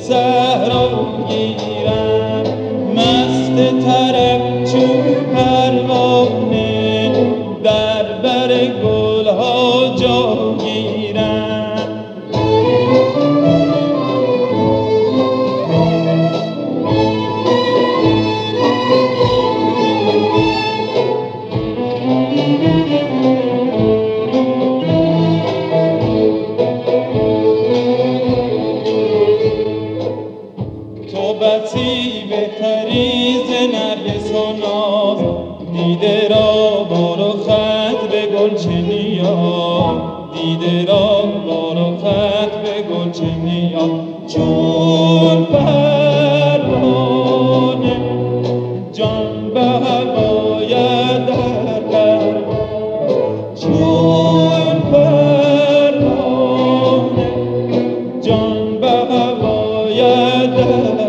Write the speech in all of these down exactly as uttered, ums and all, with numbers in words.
صحرا گیرم، مست طرب چون پروانه در بر گلها جا گیرم. تو بسی بهتری ز نرگس و ناز، دیده را با رخت به گلچه نیاز، دیده را با رخت به گلچه نیاز. چون پروانه جان به هوای در پرواز، چون پروانه جان به هوای در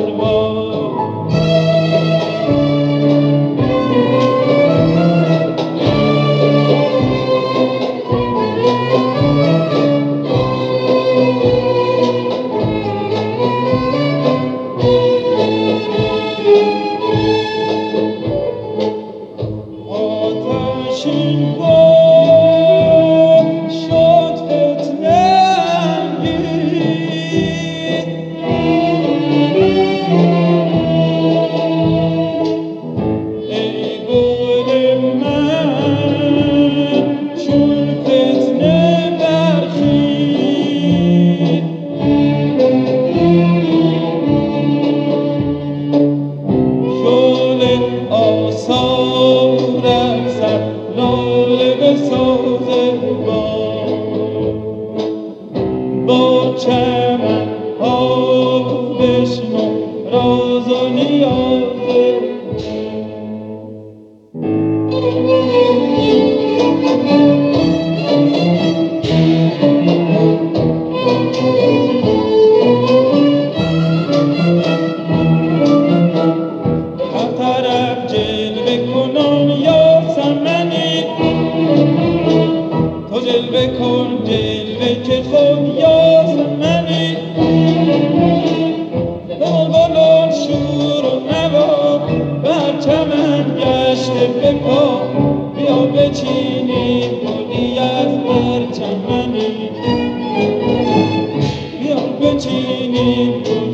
با چمن ها بشنو راز و نیاز. هر طرف جلوه کنان یاسمنی، تو جلوه کن جلوه که خود یاسمنی. بلبلان شور و نوا بر چمن گشته به پا، بیا بچینیم گلی از بر چمنی، بیا بچینیم گلی